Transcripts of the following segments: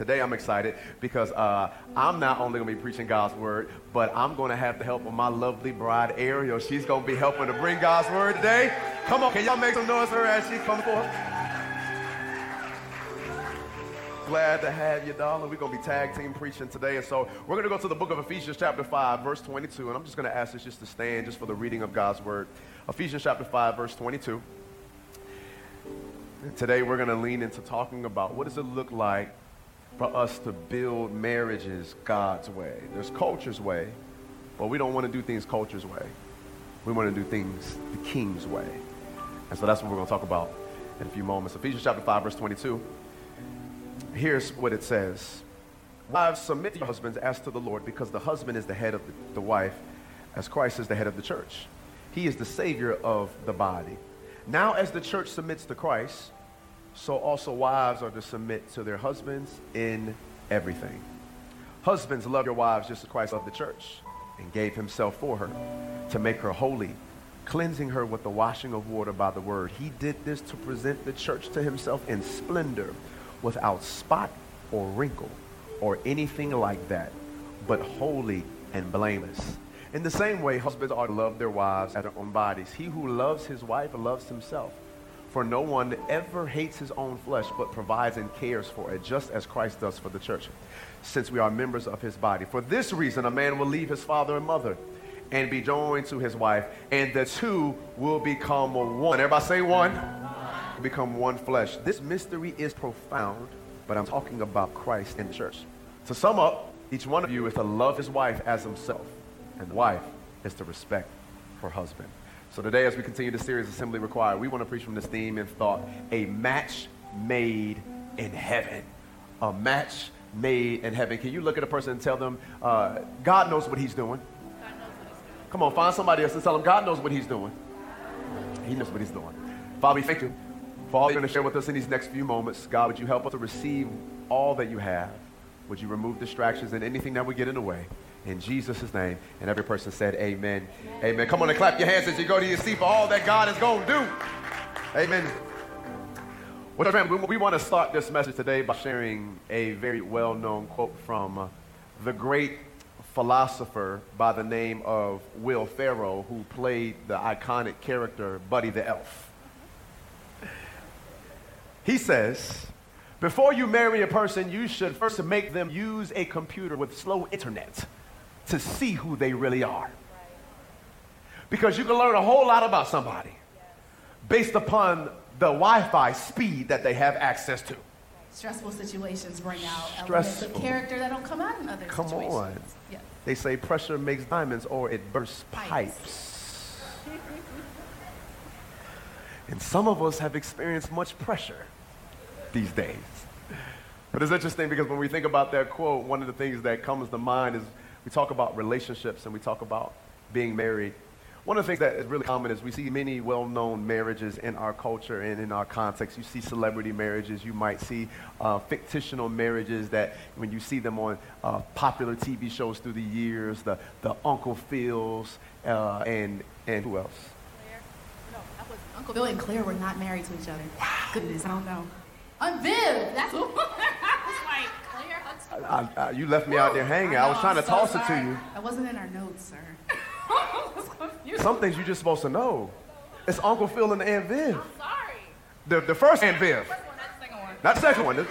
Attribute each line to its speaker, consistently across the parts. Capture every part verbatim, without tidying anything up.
Speaker 1: Today I'm excited because uh, I'm not only going to be preaching God's word, but I'm going to have the help of my lovely bride, Ariel. She's going to be helping to bring God's word today. Come on, can y'all make some noise for her as she comes forth? Glad to have you, darling. We're going to be tag team preaching today. And so we're going to go to the book of Ephesians chapter five, verse twenty-two. And I'm just going to ask us just to stand just for the reading of God's word. Ephesians chapter five, verse twenty-two. Today we're going to lean into talking about what does it look like for us to build marriages God's way. There's culture's way, but we don't want to do things culture's way. We want to do things the King's way. And so that's what we're going to talk about in a few moments. Ephesians chapter five, verse twenty-two. Here's what it says. Wives, submit to your husbands as to the Lord, because the husband is the head of the, the wife, as Christ is the head of the church. He is the Savior of the body. Now as the church submits to Christ, so also wives are to submit to their husbands in everything. Husbands, love your wives just as Christ loved the church and gave himself for her to make her holy, cleansing her with the washing of water by the word. He did this to present the church to himself in splendor, without spot or wrinkle or anything like that, but holy and blameless. In the same way, husbands are to love their wives as their own bodies. He who loves his wife loves himself. For no one ever hates his own flesh, but provides and cares for it, just as Christ does for the church, since we are members of his body. For this reason, a man will leave his father and mother and be joined to his wife, and the two will become one. Everybody say one. Become one flesh. This mystery is profound, but I'm talking about Christ and the church. To sum up, each one of you is to love his wife as himself, and the wife is to respect her husband. So today, as we continue the series Assembly Required, we want to preach from this theme and thought, a match made in heaven. A match made in heaven. Can you look at a person and tell them, uh, God knows what he's doing? God knows what he's doing. Come on, find somebody else and tell them, God knows what he's doing. He knows what he's doing. Father, we thank you for all you're going to share with us in these next few moments. God, would you help us to receive all that you have? Would you remove distractions and anything that would get in the way? In Jesus' name. And every person said amen. Amen. Amen. Come on and clap your hands as you go to your seat for all that God is going to do. Amen. Well, friend, we, we want to start this message today by sharing a very well-known quote from uh, the great philosopher by the name of Will Ferrell, who played the iconic character Buddy the Elf. He says, before you marry a person, you should first make them use a computer with slow internet to see who they really are. Because you can learn a whole lot about somebody based upon the Wi-Fi speed that they have access to.
Speaker 2: Stressful situations bring out
Speaker 1: Stressful.
Speaker 2: elements of character that don't come out in other
Speaker 1: Come
Speaker 2: situations.
Speaker 1: on.
Speaker 2: Yeah.
Speaker 1: They say pressure makes diamonds or it bursts pipes.
Speaker 2: Pipes.
Speaker 1: And some of us have experienced much pressure these days. But it's interesting because when we think about that quote, one of the things that comes to mind is we talk about relationships and we talk about being married. One of the things that is really common is we see many well-known marriages in our culture and in our context. You see celebrity marriages. You might see uh, fictional marriages that when you see them on uh, popular T V shows through the years, the, the Uncle Phils uh, and, and who else?
Speaker 2: Uncle Bill and Claire were not married to each other. Wow. Goodness, I don't know. I'm Viv. That's what it's like. Claire Hudson.
Speaker 1: I, I, you left me out there hanging. I,
Speaker 2: I
Speaker 1: was
Speaker 2: know,
Speaker 1: trying to
Speaker 2: I'm so
Speaker 1: toss
Speaker 2: sorry.
Speaker 1: it to you.
Speaker 2: That wasn't in our notes, sir.
Speaker 1: Some things you're just supposed to know. It's Uncle Phil and Aunt Viv.
Speaker 2: I'm sorry.
Speaker 1: The, the first Aunt Viv.
Speaker 2: First one, not the second one.
Speaker 1: Not the second one.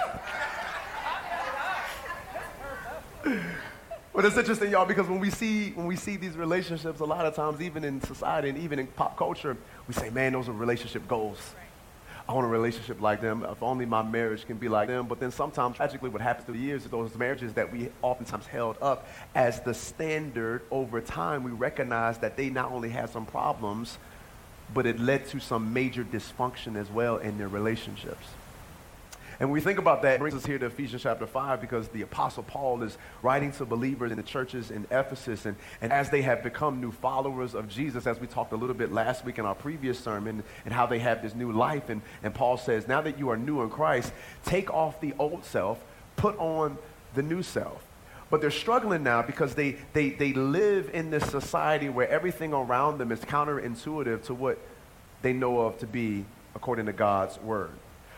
Speaker 1: Not... But it's interesting, y'all, because when we see when we see these relationships, a lot of times, even in society and even in pop culture, we say, man, those are relationship goals. Right. I want a relationship like them. If only my marriage can be like them. But then sometimes, tragically, what happens through the years is those marriages that we oftentimes held up as the standard over time, we recognize that they not only had some problems, but it led to some major dysfunction as well in their relationships. And when we think about that, it brings us here to Ephesians chapter five, because the Apostle Paul is writing to believers in the churches in Ephesus. And, and as they have become new followers of Jesus, as we talked a little bit last week in our previous sermon, and how they have this new life. And, and Paul says, now that you are new in Christ, take off the old self, put on the new self. But they're struggling now because they, they, they live in this society where everything around them is counterintuitive to what they know of to be according to God's word.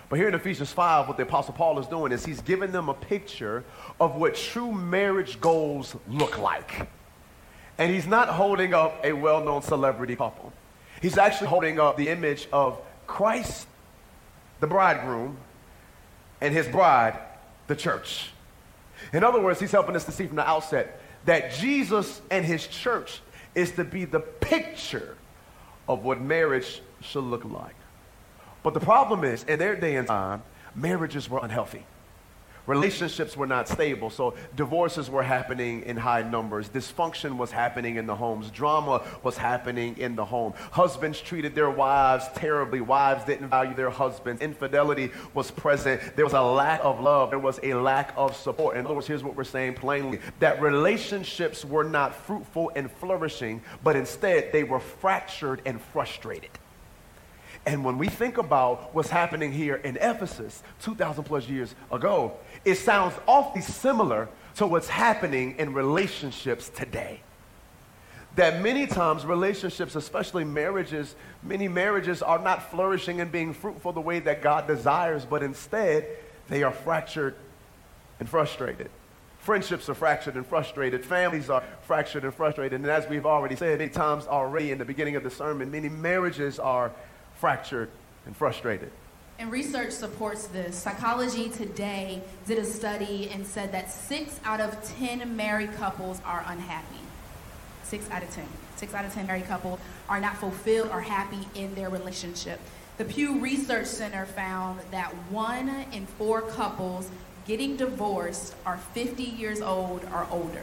Speaker 1: But here in Ephesians five, what the Apostle Paul is doing is he's giving them a picture of what true marriage goals look like. And he's not holding up a well-known celebrity couple. He's actually holding up the image of Christ, the bridegroom, and his bride, the church. In other words, he's helping us to see from the outset that Jesus and his church is to be the picture of what marriage should look like. But the problem is, in their day and time, marriages were unhealthy. Relationships were not stable, so divorces were happening in high numbers. Dysfunction was happening in the homes. Drama was happening in the home. Husbands treated their wives terribly. Wives didn't value their husbands. Infidelity was present. There was a lack of love. There was a lack of support. In other words, here's what we're saying plainly, that relationships were not fruitful and flourishing, but instead they were fractured and frustrated. And when we think about what's happening here in Ephesus two thousand plus years ago, it sounds awfully similar to what's happening in relationships today. That many times relationships, especially marriages, many marriages are not flourishing and being fruitful the way that God desires, but instead they are fractured and frustrated. Friendships are fractured and frustrated. Families are fractured and frustrated. And as we've already said many times already in the beginning of the sermon, many marriages are fractured and frustrated.
Speaker 2: And research supports this. Psychology Today did a study and said that six out of ten married couples are unhappy. Six out of ten. Six out of ten married couples are not fulfilled or happy in their relationship. The Pew Research Center found that one in four couples getting divorced are fifty years old or older.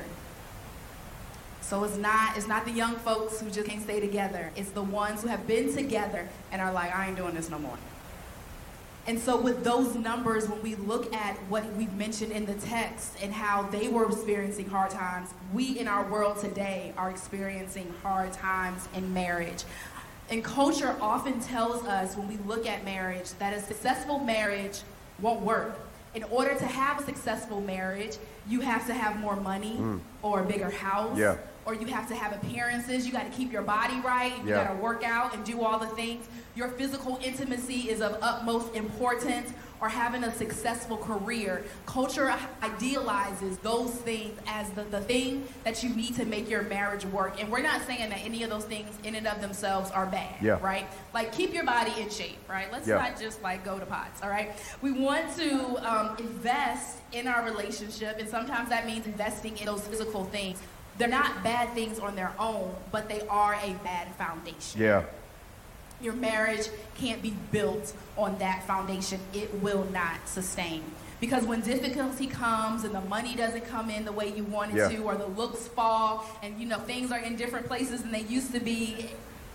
Speaker 2: So it's not, it's not the young folks who just can't stay together. It's the ones who have been together and are like, I ain't doing this no more. And so with those numbers, when we look at what we've mentioned in the text and how they were experiencing hard times, we in our world today are experiencing hard times in marriage. And culture often tells us when we look at marriage that a successful marriage won't work. In order to have a successful marriage, you have to have more money mm. or a bigger house. Yeah. Or you have to have appearances. You got to keep your body right. You yeah. got to work out and do all the things. Your physical intimacy is of utmost importance. Or having a successful career. Culture idealizes those things as the, the thing that you need to make your marriage work. And we're not saying that any of those things in and of themselves are bad, yeah. right? Like, keep your body in shape, right? Let's yeah. not just, like, go to pots, all right? We want to um, invest in our relationship, and sometimes that means investing in those physical things. They're not bad things on their own, but they are a bad foundation.
Speaker 1: Yeah.
Speaker 2: Your marriage can't be built on that foundation. It will not sustain. Because when difficulty comes and the money doesn't come in the way you want it yeah. to, or the looks fall, and you know things are in different places than they used to be,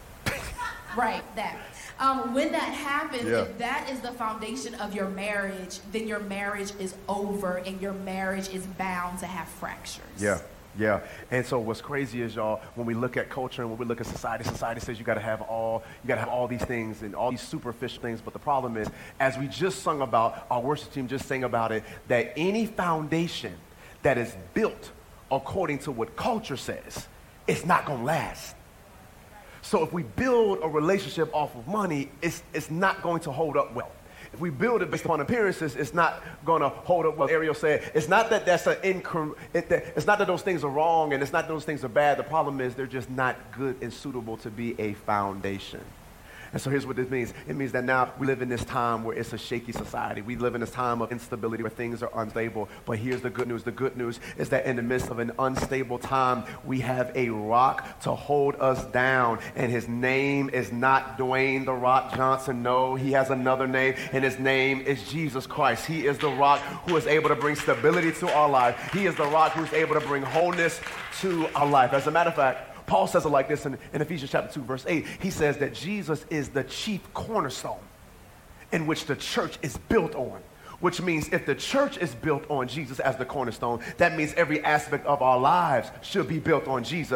Speaker 2: right, that. Um, when that happens, yeah. if that is the foundation of your marriage, then your marriage is over and your marriage is bound to have fractures.
Speaker 1: Yeah. Yeah, and so what's crazy is, y'all, when we look at culture and when we look at society, society says you got to have all, you got to have all these things and all these superficial things. But the problem is, as we just sung about, our worship team just sang about it, that any foundation that is built according to what culture says, it's not going to last. So if we build a relationship off of money, it's it's not going to hold up well. If we build it based upon appearances, it's not going to hold up. What Ariel said, it's not that that's an incor- it, that, it's not that those things are wrong and it's not that those things are bad. The problem is they're just not good and suitable to be a foundation. And so here's what this means. It means that now we live in this time where it's a shaky society. We live in this time of instability where things are unstable. But here's the good news. The good news is that in the midst of an unstable time, we have a rock to hold us down. And his name is not Dwayne The Rock Johnson. No, he has another name, and his name is Jesus Christ. He is the rock who is able to bring stability to our life. He is the rock who is able to bring wholeness to our life. As a matter of fact, Paul says it like this in, in Ephesians chapter two, verse eight. He says that Jesus is the chief cornerstone in which the church is built on, which means if the church is built on Jesus as the cornerstone, that means every aspect of our lives should be built on Jesus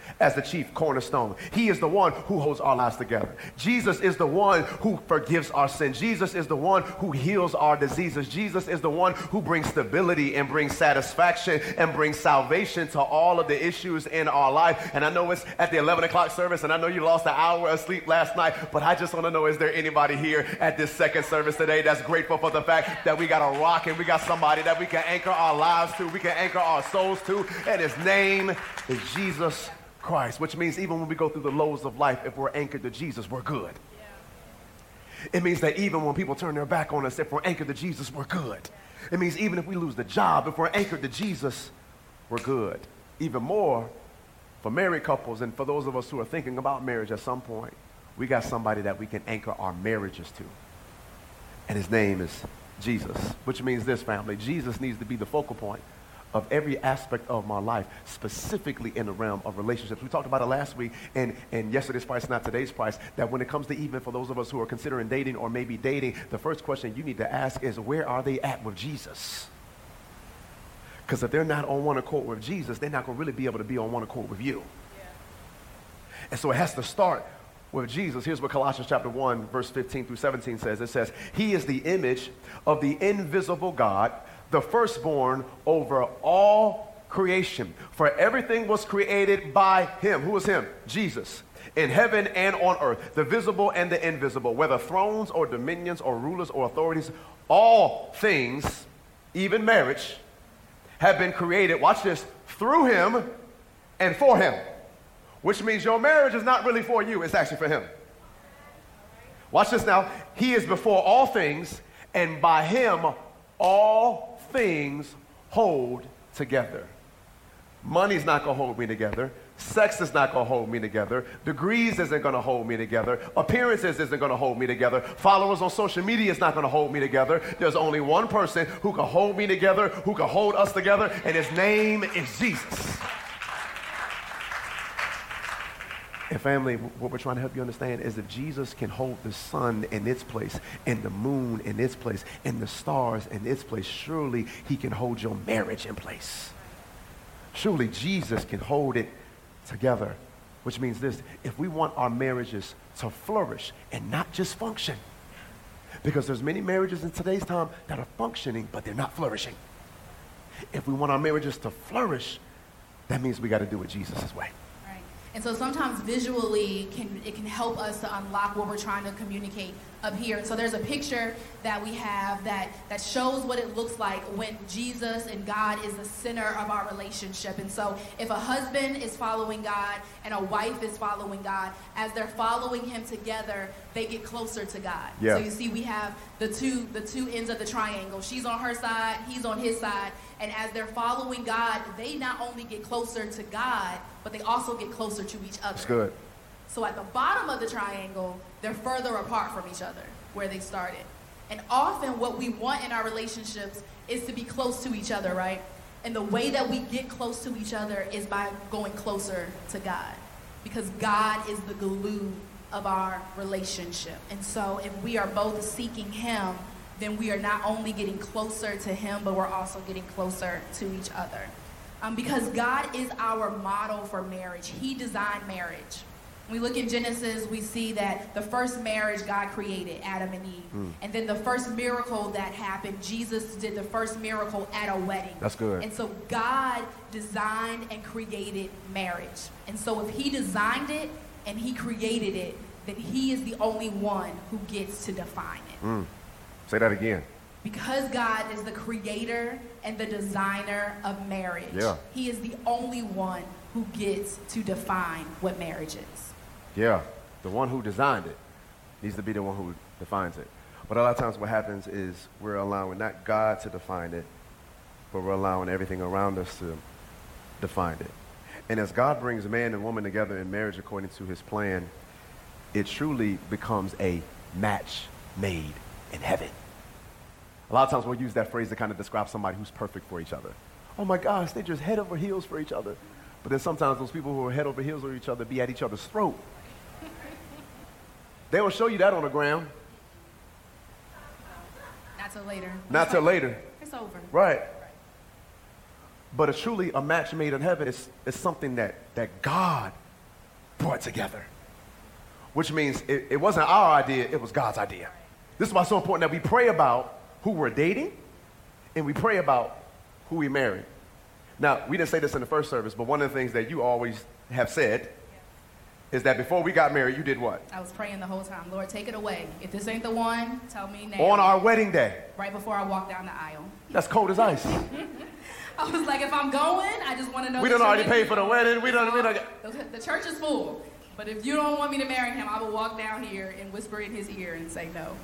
Speaker 1: as the chief cornerstone. He is the one who holds our lives together. Jesus is the one who forgives our sins. Jesus is the one who heals our diseases. Jesus is the one who brings stability and brings satisfaction and brings salvation to all of the issues in our life. And I know it's at the eleven o'clock service, and I know you lost an hour of sleep last night, but I just want to know, is there anybody here at this second service today that's grateful for the fact that we got a rock and we got somebody that we can anchor our lives to, we can anchor our souls to, and his name is Jesus Christ, which means even when we go through the lows of life, if we're anchored to Jesus, we're good. Yeah. It means that even when people turn their back on us, if we're anchored to Jesus, we're good. It means even if we lose the job, if we're anchored to Jesus, we're good. Even more for married couples and for those of us who are thinking about marriage at some point, we got somebody that we can anchor our marriages to. And his name is Jesus, which means this, family. Jesus needs to be the focal point of every aspect of my life, specifically in the realm of relationships. We talked about it last week, and, and yesterday's price, not today's price, that when it comes to even for those of us who are considering dating or maybe dating, the first question you need to ask is, where are they at with Jesus? Because if they're not on one accord with Jesus, they're not going to really be able to be on one accord with you. Yeah. And so it has to start with Jesus. Here's what Colossians chapter one, verse fifteen through seventeen says. It says, he is the image of the invisible God, the firstborn over all creation. For everything was created by him. Who is him? Jesus. In heaven and on earth, the visible and the invisible, whether thrones or dominions or rulers or authorities, all things, even marriage, have been created, watch this, through him and for him. Which means your marriage is not really for you, it's actually for him. Watch this now. He is before all things, and by him all things hold together. Money's not going to hold me together. Sex is not going to hold me together. Degrees isn't going to hold me together. Appearances isn't going to hold me together. Followers on social media is not going to hold me together. There's only one person who can hold me together, who can hold us together, and his name is Jesus. And family, what we're trying to help you understand is that Jesus can hold the sun in its place, and the moon in its place, and the stars in its place. Surely he can hold your marriage in place. Surely Jesus can hold it together, which means this: if we want our marriages to flourish and not just function, because there's many marriages in today's time that are functioning, but they're not flourishing. If we want our marriages to flourish, that means we got to do it Jesus' way.
Speaker 2: And so sometimes visually can it can help us to unlock what we're trying to communicate up here. And so there's a picture that we have that, that shows what it looks like when Jesus and God is the center of our relationship. And so if a husband is following God and a wife is following God, as they're following him together, they get closer to God.
Speaker 1: Yeah.
Speaker 2: So you see we have the two the two ends of the triangle. She's on her side, he's on his side. And as they're following God, they not only get closer to God, but they also get closer to each other.
Speaker 1: That's good.
Speaker 2: So at the bottom of the triangle, they're further apart from each other where they started. And often what we want in our relationships is to be close to each other, right? And the way that we get close to each other is by going closer to God. Because God is the glue of our relationship. And so if we are both seeking him, then we are not only getting closer to him, but we're also getting closer to each other. Um, because God is our model for marriage. He designed marriage. When we look in Genesis, we see that the first marriage God created, Adam and Eve. Mm. And then the first miracle that happened, Jesus did the first miracle at a wedding.
Speaker 1: That's good.
Speaker 2: And so God designed and created marriage. And so if he designed it and he created it, then he is the only one who gets to define it.
Speaker 1: Mm. Say that again.
Speaker 2: Because God is the creator and the designer of marriage,
Speaker 1: yeah.
Speaker 2: he is the only one who gets to define what marriage is.
Speaker 1: Yeah, the one who designed it needs to be the one who defines it. But a lot of times what happens is we're allowing not God to define it, but we're allowing everything around us to define it. And as God brings man and woman together in marriage according to his plan, it truly becomes a match made in heaven. A lot of times we'll use that phrase to kind of describe somebody who's perfect for each other. Oh my gosh, they're just head over heels for each other. But then sometimes those people who are head over heels for each other be at each other's throat. They don't show you that on the ground.
Speaker 2: Not till later.
Speaker 1: Not till later.
Speaker 2: It's over.
Speaker 1: Right. But a truly a match made in heaven is, is something that, that God brought together. Which means it, it wasn't our idea, it was God's idea. This is why it's so important that we pray about who we're dating and we pray about who we marry. Now, we didn't say this in the first service, but one of the things that you always have said is that before we got married, you did what?
Speaker 2: I was praying the whole time. Lord, take it away. If this ain't the one, tell me now.
Speaker 1: On our wedding day.
Speaker 2: Right before I walked down the aisle.
Speaker 1: That's cold as ice.
Speaker 2: I was like, if I'm going, I just want to know.
Speaker 1: We done already paid for the wedding. We done, we done.
Speaker 2: The, the church is full. But if you don't want me to marry him, I will walk down here and whisper in his ear and say no.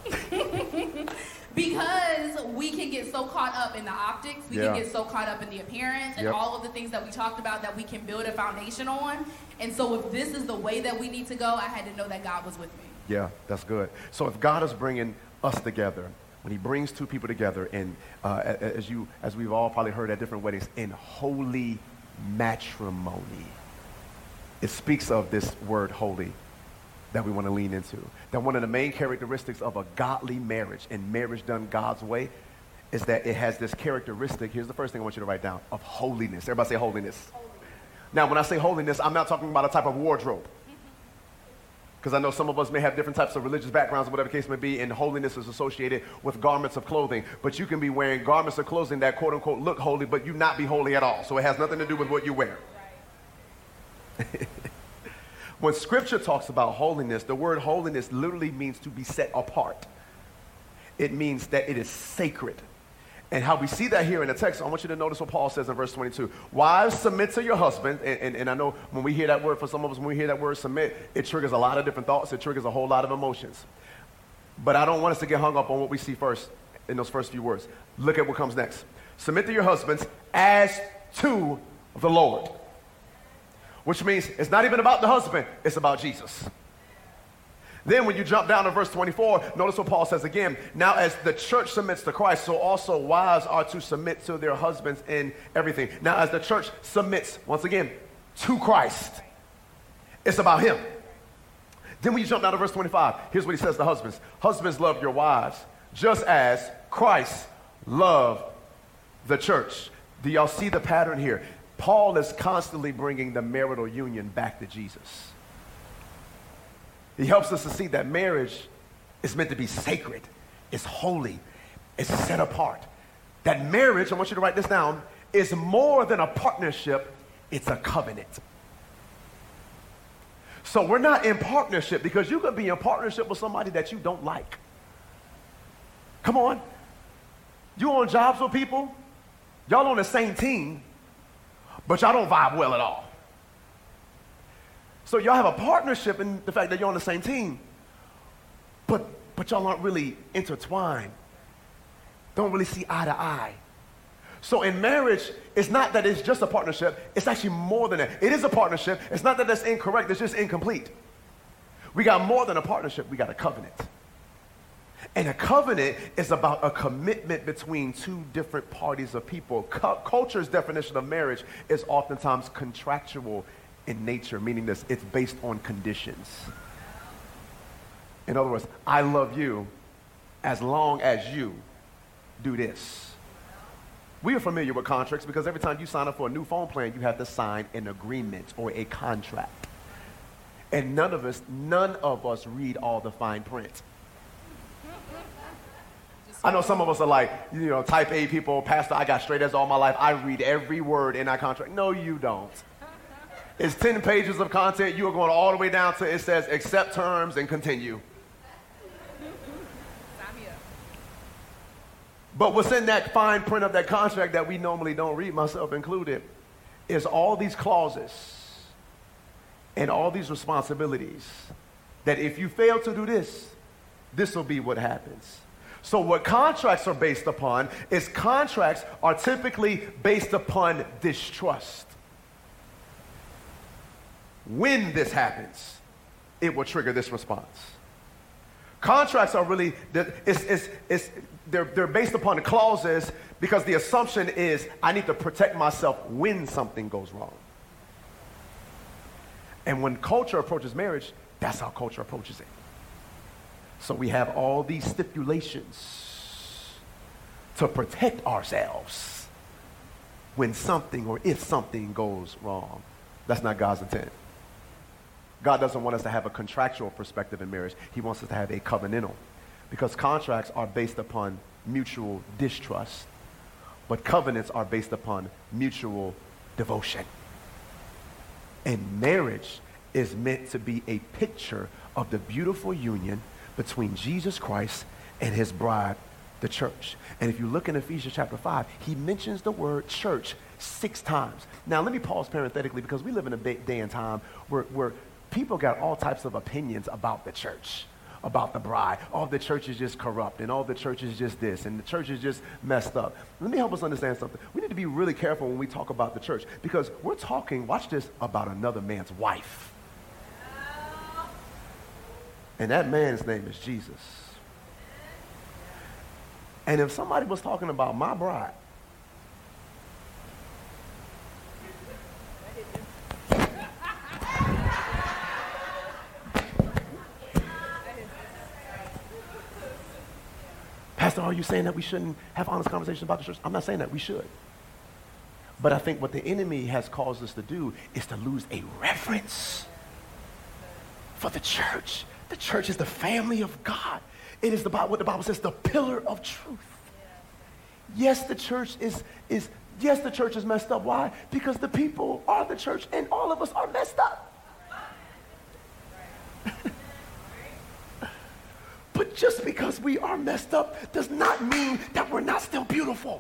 Speaker 2: Because we can get so caught up in the optics, we
Speaker 1: yeah.
Speaker 2: can get so caught up in the appearance and
Speaker 1: yep.
Speaker 2: all of the things that we talked about that we can build a foundation on. And so if this is the way that we need to go, I had to know that God was with me.
Speaker 1: Yeah, that's good. So if God is bringing us together, when he brings two people together, and uh, as you, as we've all probably heard at different weddings, in holy matrimony, it speaks of this word holy that we want to lean into. That one of the main characteristics of a godly marriage, and marriage done God's way, is that it has this characteristic. Here's the first thing I want you to write down, of holiness. Everybody say holiness. Holiness. Now, when I say holiness, I'm not talking about a type of wardrobe. Because I know some of us may have different types of religious backgrounds, whatever the case may be, and holiness is associated with garments of clothing. But you can be wearing garments of clothing that quote unquote look holy, but you not be holy at all. So it has nothing to do with what you wear. Right. When scripture talks about holiness, the word holiness literally means to be set apart. It means that it is sacred. And how we see that here in the text, I want you to notice what Paul says in verse twenty-two. Wives, submit to your husband. And, and, and I know when we hear that word, for some of us, when we hear that word submit, it triggers a lot of different thoughts. It triggers a whole lot of emotions. But I don't want us to get hung up on what we see first in those first few words. Look at what comes next. Submit to your husbands as to the Lord. Which means it's not even about the husband, it's about Jesus. Then when you jump down to verse twenty-four, notice what Paul says again. Now as the church submits to Christ, so also wives are to submit to their husbands in everything. Now as the church submits, once again, to Christ, it's about him. Then when you jump down to verse twenty-five, here's what he says to husbands. Husbands, love your wives, just as Christ loved the church. Do y'all see the pattern here? Paul is constantly bringing the marital union back to Jesus. He helps us to see that marriage is meant to be sacred, it's holy, it's set apart. That marriage, I want you to write this down, is more than a partnership, it's a covenant. So we're not in partnership because you could be in partnership with somebody that you don't like. Come on. You on jobs with people, y'all on the same team, but y'all don't vibe well at all. So y'all have a partnership in the fact that you're on the same team, but, but y'all aren't really intertwined. Don't really see eye to eye. So in marriage, it's not that it's just a partnership. It's actually more than that. It is a partnership. It's not that that's incorrect. It's just incomplete. We got more than a partnership. We got a covenant. And a covenant is about a commitment between two different parties of people. C- culture's definition of marriage is oftentimes contractual in nature, meaning this, it's based on conditions. In other words, I love you as long as you do this. We are familiar with contracts because every time you sign up for a new phone plan, you have to sign an agreement or a contract. And none of us, none of us read all the fine print. I know some of us are like, you know, type A people, Pastor, I got straight A's all my life. I read every word in that contract. No, you don't. It's ten pages of content. You are going all the way down to it says accept terms and continue. But what's in that fine print of that contract that we normally don't read, myself included, is all these clauses and all these responsibilities that if you fail to do this, this will be what happens. So what contracts are based upon is contracts are typically based upon distrust. When this happens, it will trigger this response. Contracts are really, it's, it's, it's, they're, they're based upon the clauses because the assumption is I need to protect myself when something goes wrong. And when culture approaches marriage, that's how culture approaches it. So we have all these stipulations to protect ourselves. when something or if something goes wrong. That's not God's intent. God doesn't want us to have a contractual perspective in marriage. He wants us to have a covenantal, because contracts are based upon mutual distrust, but covenants are based upon mutual devotion. And marriage is meant to be a picture of the beautiful union between Jesus Christ and his bride, the church. And if you look in Ephesians chapter five, he mentions the word church six times. Now, let me pause parenthetically, because we live in a day and time where, where people got all types of opinions about the church, about the bride. Oh, the church is just corrupt, and all the church is just this, and the church is just messed up. Let me help us understand something. We need to be really careful when we talk about the church, because we're talking, watch this, about another man's wife. And that man's name is Jesus. And if somebody was talking about my bride, Pastor, are you saying that we shouldn't have honest conversations about the church? I'm not saying that we should. But I think what the enemy has caused us to do is to lose a reverence for the church. The church is the family of God. It is the Bible, what the Bible says, the pillar of truth. Yes, the church is, is, yes, the church is messed up. Why? Because the people are the church, and all of us are messed up. But just because we are messed up does not mean that we're not still beautiful.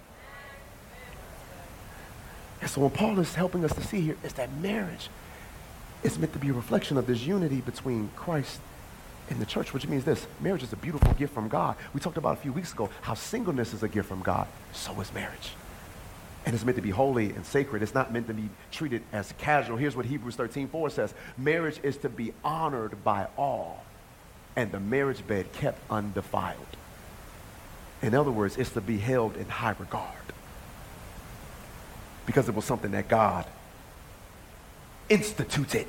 Speaker 1: And so what Paul is helping us to see here is that marriage is meant to be a reflection of this unity between Christ and the church, which means this: marriage is a beautiful gift from God. We talked about a few weeks ago how singleness is a gift from God. So is marriage. And it's meant to be holy and sacred. It's not meant to be treated as casual. Here's what Hebrews thirteen four says: marriage is to be honored by all, and the marriage bed kept undefiled. In other words, it's to be held in high regard, because it was something that God instituted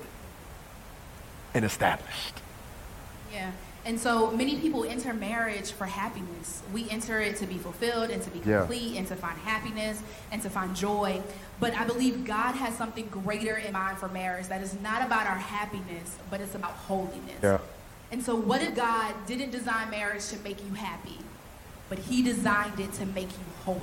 Speaker 1: and established.
Speaker 2: Yeah. And so many people enter marriage for happiness. We enter it to be fulfilled and to be complete, yeah, and to find happiness and to find joy. But I believe God has something greater in mind for marriage that is not about our happiness, but it's about holiness.
Speaker 1: Yeah.
Speaker 2: And so what if God didn't design marriage to make you happy, but he designed it to make you holy?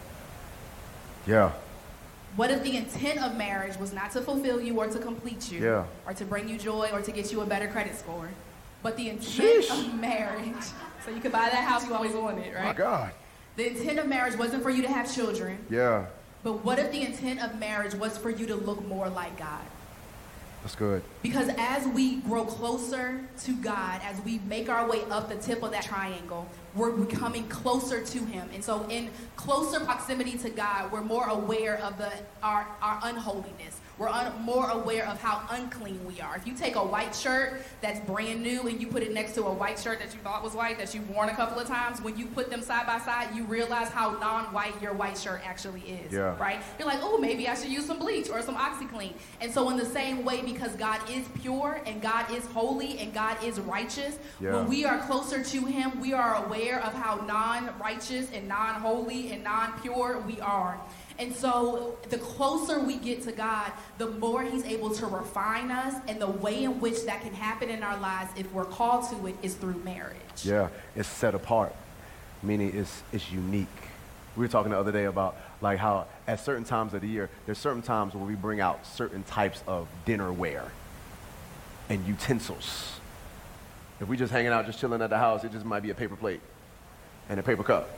Speaker 1: Yeah.
Speaker 2: What if the intent of marriage was not to fulfill you or to complete you,
Speaker 1: yeah,
Speaker 2: or to bring you joy or to get you a better credit score, but the intent
Speaker 1: Sheesh.
Speaker 2: of marriage, so you could buy that house you always wanted, right?
Speaker 1: My God.
Speaker 2: The intent of marriage wasn't for you to have children.
Speaker 1: Yeah.
Speaker 2: But what if the intent of marriage was for you to look more like God?
Speaker 1: That's good.
Speaker 2: Because as we grow closer to God, as we make our way up the tip of that triangle, we're becoming closer to him. And so in closer proximity to God, we're more aware of the our, our unholiness. We're un, more aware of how unclean we are. If you take a white shirt that's brand new and you put it next to a white shirt that you thought was white, that you've worn a couple of times, when you put them side by side, you realize how non-white your white shirt actually is,
Speaker 1: yeah,
Speaker 2: right? You're like, oh, maybe I should use some bleach or some OxyClean. And so in the same way, because God is pure and God is holy and God is righteous, yeah, when we are closer to him, we are aware of how non-righteous and non-holy and non-pure we are. And so the closer we get to God, the more he's able to refine us, and the way in which that can happen in our lives, if we're called to it, is through marriage.
Speaker 1: Yeah, it's set apart, meaning it's, it's unique. We were talking the other day about like how at certain times of the year, there's certain times where we bring out certain types of dinnerware and utensils. If we just hanging out, just chilling at the house, it just might be a paper plate and a paper cup.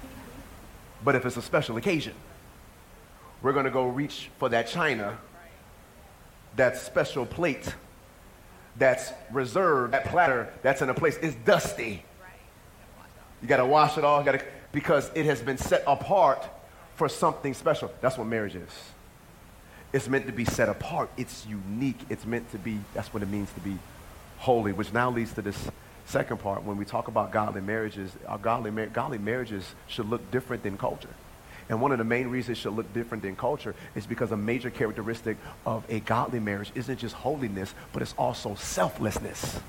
Speaker 1: But if it's a special occasion, we're going to go reach for that china, that special plate that's reserved, that platter that's in a place. It's dusty. You got to wash it all, gotta, because it has been set apart for something special. That's what marriage is. It's meant to be set apart. It's unique. It's meant to be, that's what it means to be holy, which now leads to this second part. When we talk about godly marriages, our godly, mar- godly marriages should look different than culture. And one of the main reasons it should look different than culture is because a major characteristic of a godly marriage isn't just holiness, but it's also selflessness.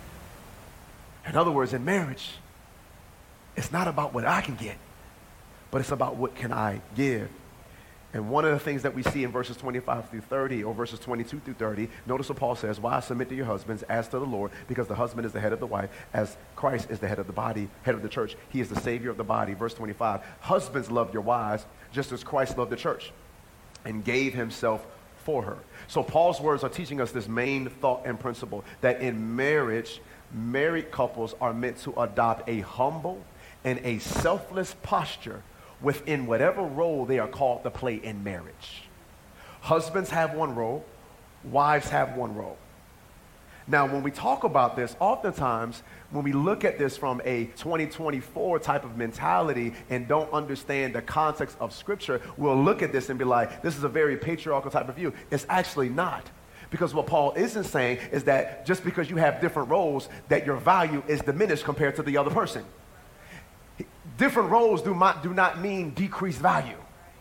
Speaker 1: In other words, in marriage, it's not about what I can get, but it's about what can I give. And one of the things that we see in verses twenty-five through thirty, or verses twenty-two through thirty, notice what Paul says, "Wives, submit to your husbands as to the Lord, because the husband is the head of the wife, as Christ is the head of the body, head of the church. He is the Savior of the body." Verse twenty-five, "Husbands, love your wives, just as Christ loved the church and gave himself for her." So Paul's words are teaching us this main thought and principle, that in marriage, married couples are meant to adopt a humble and a selfless posture within whatever role they are called to play in marriage. Husbands have one role, wives have one role. Now, when we talk about this, oftentimes, when we look at this from a twenty twenty-four type of mentality and don't understand the context of Scripture, we'll look at this and be like, this is a very patriarchal type of view. It's actually not. Because what Paul isn't saying is that just because you have different roles, that your value is diminished compared to the other person. Different roles do not, do not mean decreased value.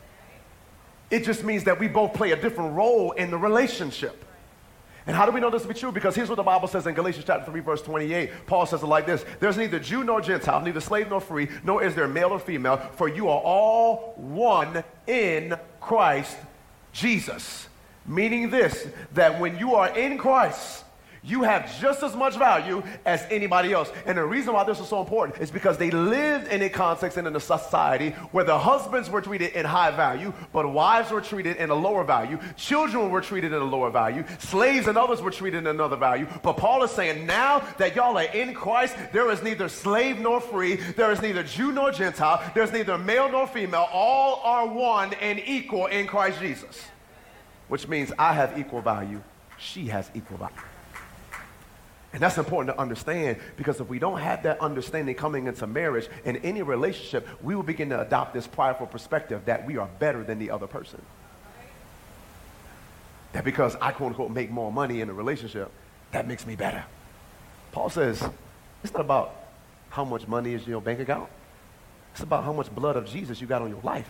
Speaker 1: It just means that we both play a different role in the relationship. And how do we know this to be true? Because here's what the Bible says in Galatians chapter three, verse twenty-eight. Paul says it like this: "There's neither Jew nor Gentile, neither slave nor free, nor is there male or female, for you are all one in Christ Jesus." Meaning this, that when you are in Christ, you have just as much value as anybody else. And the reason why this is so important is because they lived in a context and in a society where the husbands were treated in high value, but wives were treated in a lower value. Children were treated in a lower value. Slaves and others were treated in another value. But Paul is saying, now that y'all are in Christ, there is neither slave nor free. There is neither Jew nor Gentile. There's neither male nor female. All are one and equal in Christ Jesus. Which means I have equal value. She has equal value. And that's important to understand, because if we don't have that understanding coming into marriage, in any relationship, we will begin to adopt this prideful perspective that we are better than the other person. That because I, quote unquote, make more money in a relationship, that makes me better. Paul says, it's not about how much money is in your bank account. It's about how much blood of Jesus you got on your life.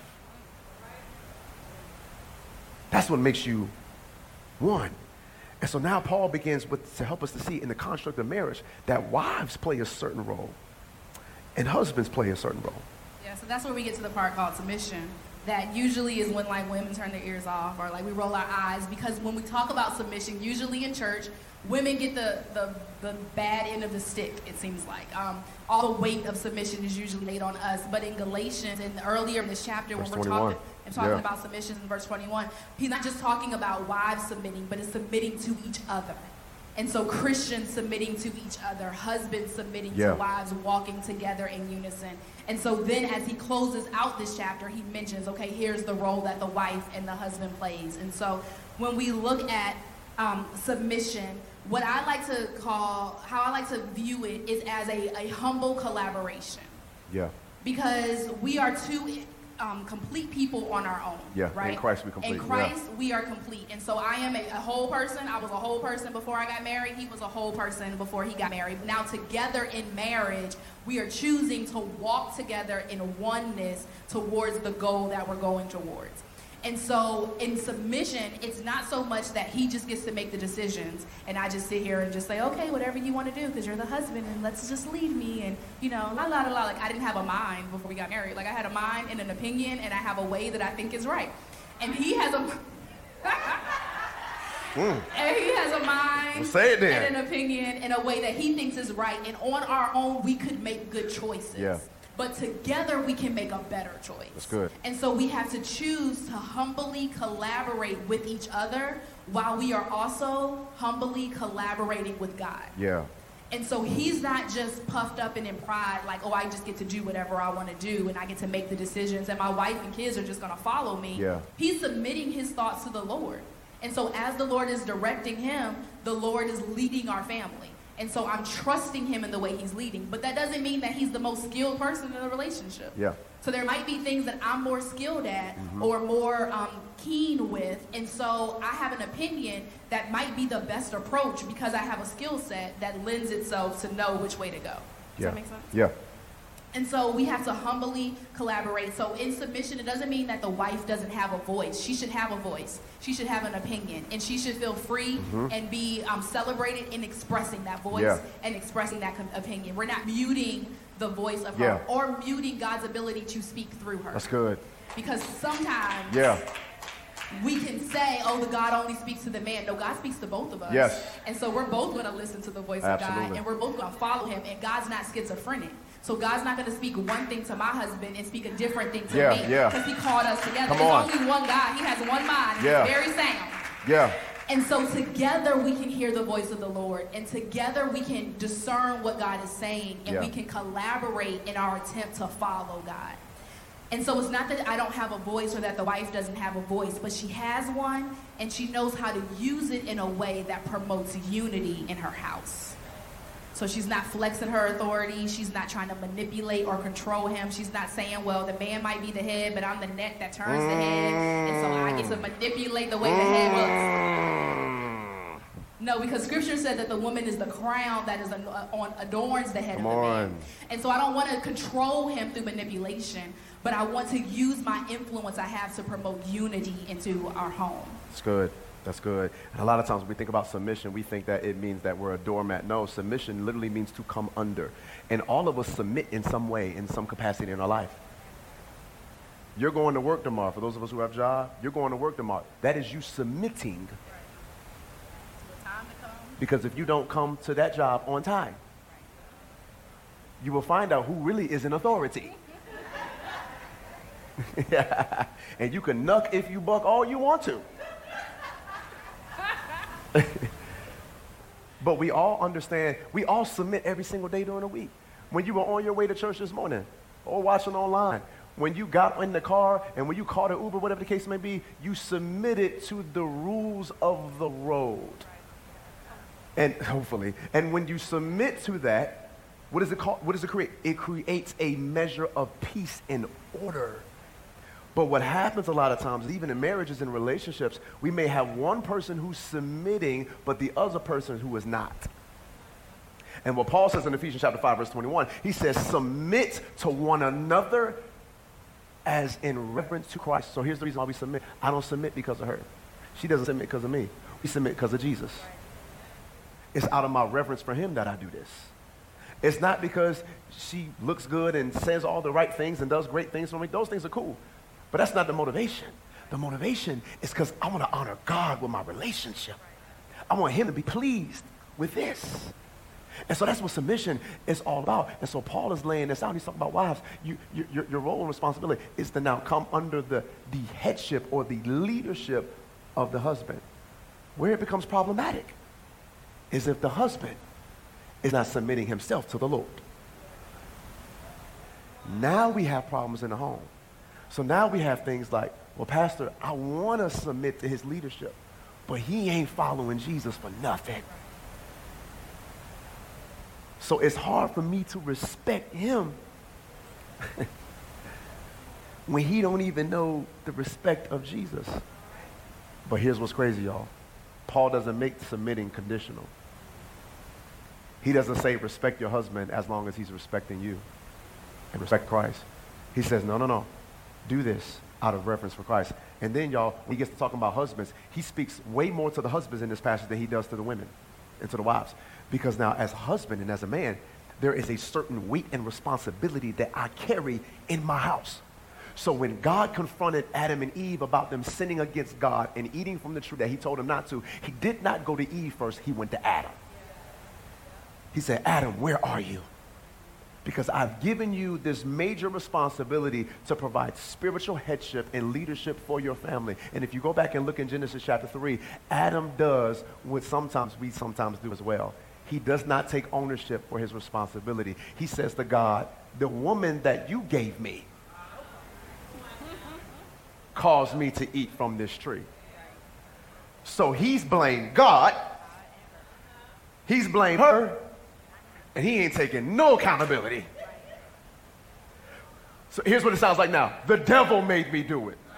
Speaker 1: That's what makes you one. And so now Paul begins with, to help us to see in the construct of marriage, that wives play a certain role and husbands play a certain role.
Speaker 2: Yeah, so that's where we get to the part called submission. That usually is when like women turn their ears off, or like we roll our eyes, because when we talk about submission, usually in church, women get the, the, the bad end of the stick, it seems like. Um, all the weight of submission is usually laid on us. But in Galatians, and earlier in this chapter,
Speaker 1: verse
Speaker 2: when we're
Speaker 1: twenty-one.
Speaker 2: talking, I'm talking
Speaker 1: yeah.
Speaker 2: about submission in verse twenty-one, he's not just talking about wives submitting, but it's submitting to each other. And so Christians submitting to each other, husbands submitting
Speaker 1: yeah.
Speaker 2: to wives, walking together in unison. And so then as he closes out this chapter, he mentions, okay, here's the role that the wife and the husband plays. And so when we look at um, submission, what I like to call, how I like to view it is as a, a humble collaboration.
Speaker 1: Yeah.
Speaker 2: Because we are two um, complete people on our own.
Speaker 1: Yeah,
Speaker 2: right?
Speaker 1: in Christ we complete.
Speaker 2: In Christ
Speaker 1: yeah.
Speaker 2: we are complete. And so I am a, a whole person. I was a whole person before I got married. He was a whole person before he got married. Now together in marriage, we are choosing to walk together in oneness towards the goal that we're going towards. And so in submission, it's not so much that he just gets to make the decisions and I just sit here and just say, okay, whatever you want to do, because you're the husband and let's just lead me. And, you know, la, la, la, la. Like I didn't have a mind before we got married. Like I had a mind and an opinion, and I have a way that I think is right. And he has a... mm. And he has a mind
Speaker 1: well, say it then.
Speaker 2: and an opinion in a way that he thinks is right. And on our own, we could make good choices.
Speaker 1: Yeah.
Speaker 2: But together we can make a better choice.
Speaker 1: That's good.
Speaker 2: And so we have to choose to humbly collaborate with each other while we are also humbly collaborating with God.
Speaker 1: Yeah.
Speaker 2: And so he's not just puffed up and in pride, like, oh, I just get to do whatever I want to do and I get to make the decisions and my wife and kids are just going to follow me.
Speaker 1: Yeah.
Speaker 2: He's submitting his thoughts to the Lord. And so as the Lord is directing him, the Lord is leading our family. And so I'm trusting him in the way he's leading. But that doesn't mean that he's the most skilled person in the relationship.
Speaker 1: Yeah.
Speaker 2: So there might be things that I'm more skilled at mm-hmm. or more um, keen with. And so I have an opinion that might be the best approach because I have a skill set that lends itself to know which way to go. Does
Speaker 1: yeah.
Speaker 2: that make sense?
Speaker 1: Yeah.
Speaker 2: And so we have to humbly collaborate. So in submission, it doesn't mean that the wife doesn't have a voice. She should have a voice. She should have an opinion. And she should feel free mm-hmm. and be um, celebrated in expressing that voice
Speaker 1: yeah.
Speaker 2: and expressing that com- opinion. We're not muting the voice of
Speaker 1: yeah.
Speaker 2: her or muting God's ability to speak through her.
Speaker 1: That's good.
Speaker 2: Because sometimes
Speaker 1: yeah.
Speaker 2: we can say, oh, the God only speaks to the man. No, God speaks to both of us.
Speaker 1: Yes.
Speaker 2: And so we're both going to listen to the voice
Speaker 1: Absolutely.
Speaker 2: of God, and we're both going to follow him, and God's not schizophrenic. So God's not going to speak one thing to my husband and speak a different thing to
Speaker 1: Yeah,
Speaker 2: me.
Speaker 1: yeah.
Speaker 2: Because he called us together.
Speaker 1: Come
Speaker 2: There's
Speaker 1: on.
Speaker 2: only one God. He has one mind.
Speaker 1: Yeah.
Speaker 2: He's very sound.
Speaker 1: Yeah.
Speaker 2: And so together we can hear the voice of the Lord, and together we can discern what God is saying, and
Speaker 1: Yeah.
Speaker 2: we can collaborate in our attempt to follow God. And so it's not that I don't have a voice or that the wife doesn't have a voice, but she has one, and she knows how to use it in a way that promotes unity in her house. So she's not flexing her authority. She's not trying to manipulate or control him. She's not saying, well, the man might be the head, but I'm the neck that turns the head, and so I get to manipulate the way the head looks. No, because Scripture said that the woman is the crown that is on adorns the head
Speaker 1: Come
Speaker 2: of the man.
Speaker 1: on.
Speaker 2: And so I don't want to control him through manipulation, but I want to use my influence I have to promote unity into our home.
Speaker 1: That's good. That's good. And a lot of times when we think about submission, we think that it means that we're a doormat. No, submission literally means to come under. And all of us submit in some way, in some capacity in our life. You're going to work tomorrow. For those of us who have jobs, you're going to work tomorrow. That is you submitting. Because if you don't come to that job on time, you will find out who really is in authority. Yeah. And you can knuck if you buck all you want to. But we all understand, we all submit every single day during the week. When you were on your way to church this morning or watching online, when you got in the car and when you called an Uber, whatever the case may be, you submitted to the rules of the road. And hopefully, and when you submit to that, what does it call, what does it create? It creates a measure of peace and order. But what happens a lot of times, even in marriages and relationships, we may have one person who's submitting, but the other person who is not. And what Paul says in Ephesians chapter five, verse twenty-one, he says, submit to one another as in reverence to Christ. So here's the reason why we submit. I don't submit because of her. She doesn't submit because of me. We submit because of Jesus. It's out of my reverence for him that I do this. It's not because she looks good and says all the right things and does great things for me. Those things are cool. But that's not the motivation. The motivation is because I want to honor God with my relationship. I want him to be pleased with this. And so that's what submission is all about. And so Paul is laying this out. He's talking about wives. You, you, your, your role and responsibility is to now come under the, the headship or the leadership of the husband. Where it becomes problematic is if the husband is not submitting himself to the Lord. Now we have problems in the home. So now we have things like, well, Pastor, I want to submit to his leadership, but he ain't following Jesus for nothing. So it's hard for me to respect him when he don't even know the respect of Jesus. But here's what's crazy, y'all. Paul doesn't make submitting conditional. He doesn't say respect your husband as long as he's respecting you and respect Christ. He says, no, no, no. Do this out of reverence for Christ. And then, y'all, when he gets to talking about husbands, he speaks way more to the husbands in this passage than he does to the women and to the wives. Because now, as a husband and as a man, there is a certain weight and responsibility that I carry in my house. So when God confronted Adam and Eve about them sinning against God and eating from the tree that he told them not to, he did not go to Eve first. He went to Adam. He said, Adam, where are you? Because I've given you this major responsibility to provide spiritual headship and leadership for your family. And if you go back and look in Genesis chapter three, Adam does what sometimes we sometimes do as well. He does not take ownership for his responsibility. He says to God, the woman that you gave me caused me to eat from this tree. So he's blamed God. He's blamed her. And he ain't taking no accountability. So here's what it sounds like now. The devil made me do it.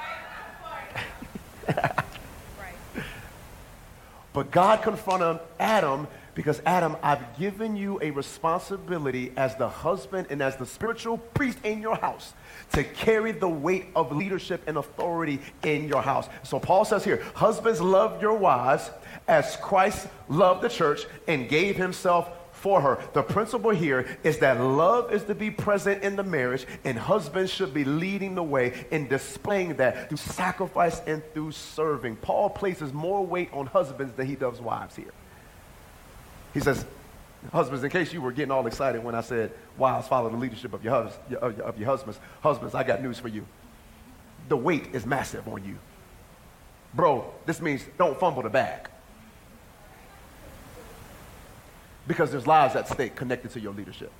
Speaker 1: But God confronted Adam because, Adam, I've given you a responsibility as the husband and as the spiritual priest in your house to carry the weight of leadership and authority in your house. So Paul says here, husbands, love your wives as Christ loved the church and gave himself for her. The principle here is that love is to be present in the marriage, and husbands should be leading the way in displaying that through sacrifice and through serving. Paul places more weight on husbands than he does wives here. He says, husbands, in case you were getting all excited when I said wives follow the leadership of your, hus- of your, of your husbands, husbands, I got news for you. The weight is massive on you. Bro, this means don't fumble the bag. Because there's lives at stake connected to your leadership.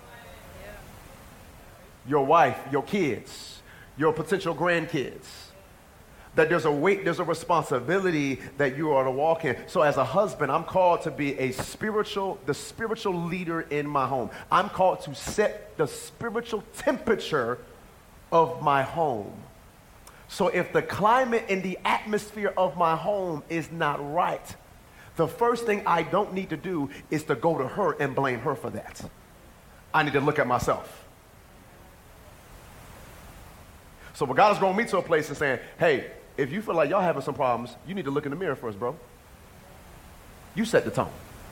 Speaker 1: Your wife, your kids, your potential grandkids. That there's a weight, there's a responsibility that you are to walk in. So as a husband, I'm called to be a spiritual, the spiritual leader in my home. I'm called to set the spiritual temperature of my home. So if the climate and the atmosphere of my home is not right, the first thing I don't need to do is to go to her and blame her for that. I need to look at myself. So when God is going me to a place and saying, hey, if you feel like y'all having some problems, you need to look in the mirror first, bro. You set the tone.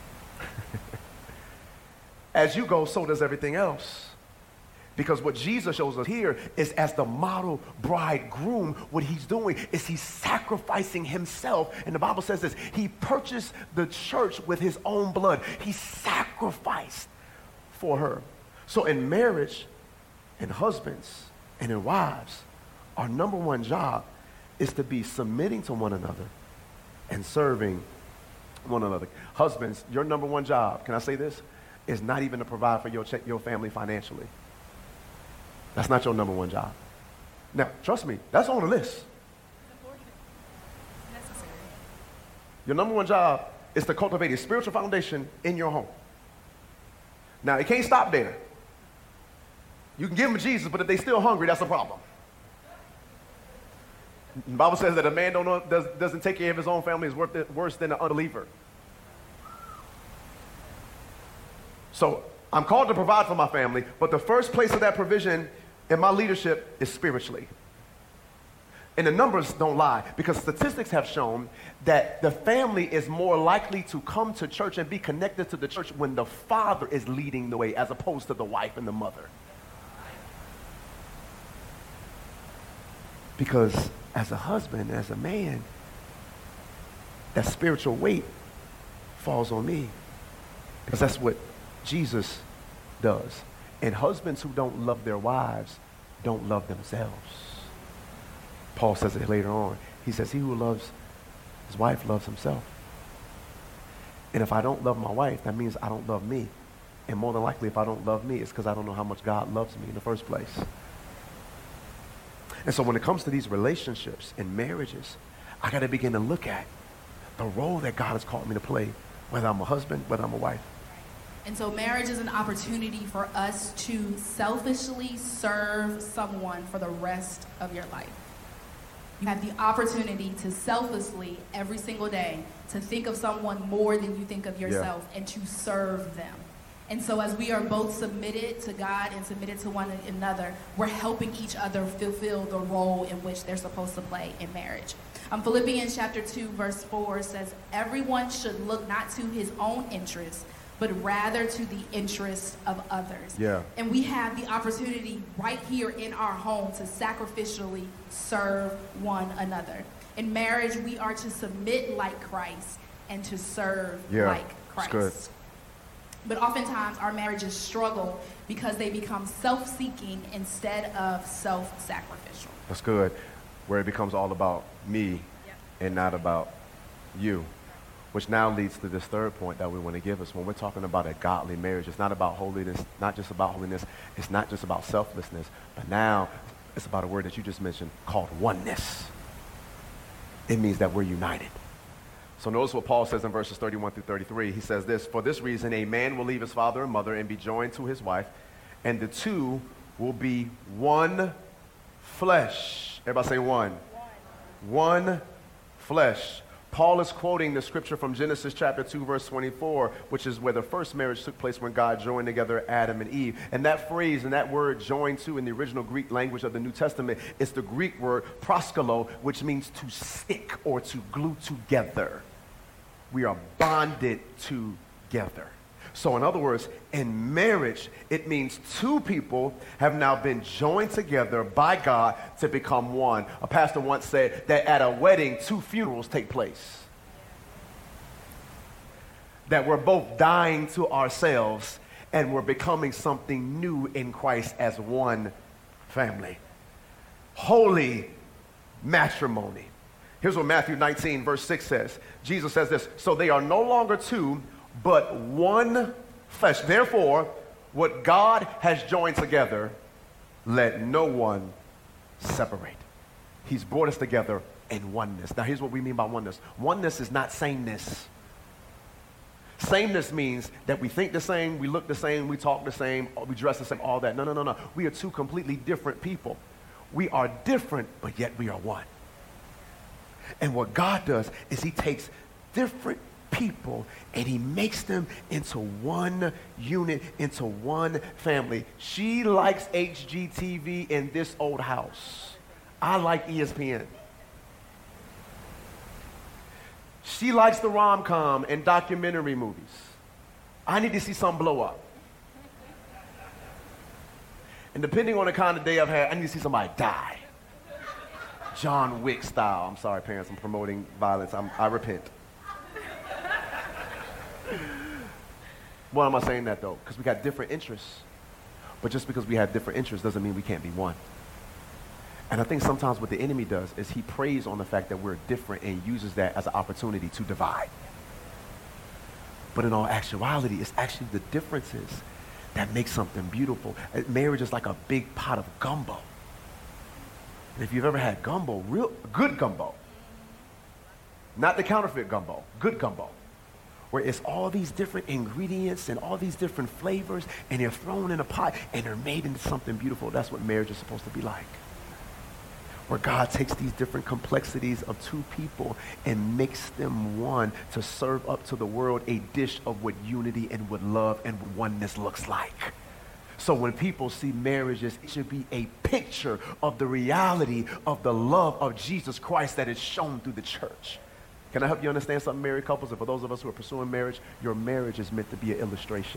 Speaker 1: As you go, so does everything else. Because what Jesus shows us here is as the model bridegroom, what he's doing is he's sacrificing himself. And the Bible says this, he purchased the church with his own blood. He sacrificed for her. So in marriage, in husbands, and in wives, our number one job is to be submitting to one another and serving one another. Husbands, your number one job, can I say this, is not even to provide for your, your family financially. That's not your number one job. Now, trust me, that's on the list.
Speaker 2: Necessary.
Speaker 1: Your number one job is to cultivate a spiritual foundation in your home. Now, it can't stop there. You can give them Jesus, but if they're still hungry, that's a problem. The Bible says that a man don't know, does, doesn't take care of his own family is worth it, worse than an unbeliever. So I'm called to provide for my family, but the first place of that provision in my leadership is spiritually. And the numbers don't lie, because statistics have shown that the family is more likely to come to church and be connected to the church when the father is leading the way as opposed to the wife and the mother. Because as a husband, as a man, that spiritual weight falls on me. Because that's what Jesus does. And husbands who don't love their wives don't love themselves. Paul says it later on. He says, he who loves his wife loves himself. And if I don't love my wife, that means I don't love me. And more than likely, if I don't love me, it's because I don't know how much God loves me in the first place. And so when it comes to these relationships and marriages, I got to begin to look at the role that God has called me to play, whether I'm a husband, whether I'm a wife.
Speaker 2: And so marriage is an opportunity for us to selfishly serve someone for the rest of your life. You have the opportunity to selflessly, every single day, to think of someone more than you think of yourself, yeah, and to serve them. And so as we are both submitted to God and submitted to one another, we're helping each other fulfill the role in which they're supposed to play in marriage. Um, Philippians chapter two, verse four says, everyone should look not to his own interests, but rather to the interests of others.
Speaker 1: Yeah.
Speaker 2: And we have the opportunity right here in our home to sacrificially serve one another. In marriage, we are to submit like Christ and to serve
Speaker 1: yeah,
Speaker 2: like Christ.
Speaker 1: That's good.
Speaker 2: But oftentimes our marriages struggle because they become self-seeking instead of self-sacrificial.
Speaker 1: That's good. Where it becomes all about me, yep, and not about you. Which now leads to this third point that we want to give us. When we're talking about a godly marriage, it's not about holiness, not just about holiness, it's not just about selflessness, but now it's about a word that you just mentioned called oneness. It means that we're united. So notice what Paul says in verses thirty-one through thirty-three. He says this, for this reason, a man will leave his father and mother and be joined to his wife, and the two will be one flesh. Everybody say one. One, one flesh. Paul is quoting the scripture from Genesis chapter two, verse twenty-four, which is where the first marriage took place when God joined together Adam and Eve. And that phrase and that word joined to in the original Greek language of the New Testament is the Greek word proskalo, which means to stick or to glue together. We are bonded together. So in other words, in marriage, it means two people have now been joined together by God to become one. A pastor once said that at a wedding, two funerals take place. That we're both dying to ourselves and we're becoming something new in Christ as one family. Holy matrimony. Here's what Matthew nineteen verse six says. Jesus says this, so they are no longer two, but one flesh. Therefore, what God has joined together, let no one separate. He's brought us together in oneness. Now, here's what we mean by oneness. Oneness is not sameness. Sameness means that we think the same, we look the same, we talk the same, we dress the same, all that. No, no, no, no. We are two completely different people. We are different, but yet we are one. And what God does is he takes different people and he makes them into one unit, into one family. She likes H G T V in this old house. I like E S P N. She likes the rom-com and documentary movies. I need to see something blow up. And depending on the kind of day I've had, I need to see somebody die. John Wick style. I'm sorry, parents, I'm promoting violence. I'm, I repent. Why am I saying that, though? Because we got different interests. But just because we have different interests doesn't mean we can't be one. And I think sometimes what the enemy does is he preys on the fact that we're different and uses that as an opportunity to divide. But in all actuality, it's actually the differences that make something beautiful. Marriage is like a big pot of gumbo. And if you've ever had gumbo, real good gumbo, not the counterfeit gumbo, good gumbo, where it's all these different ingredients and all these different flavors, and they're thrown in a pot and they're made into something beautiful. That's what marriage is supposed to be like. Where God takes these different complexities of two people and makes them one to serve up to the world a dish of what unity and what love and what oneness looks like. So when people see marriages, it should be a picture of the reality of the love of Jesus Christ that is shown through the church. Can I help you understand something, married couples? And for those of us who are pursuing marriage, your marriage is meant to be an illustration.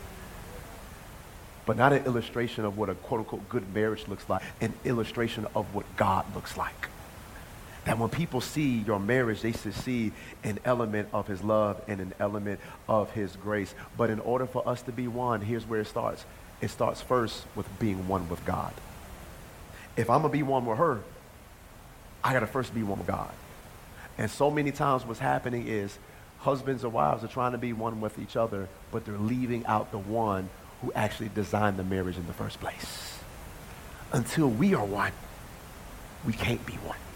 Speaker 1: But not an illustration of what a quote-unquote good marriage looks like, an illustration of what God looks like. That when people see your marriage, they should see an element of his love and an element of his grace. But in order for us to be one, here's where it starts. It starts first with being one with God. If I'm going to be one with her, I got to first be one with God. And so many times what's happening is husbands or wives are trying to be one with each other, but they're leaving out the one who actually designed the marriage in the first place. Until we are one, we can't be one.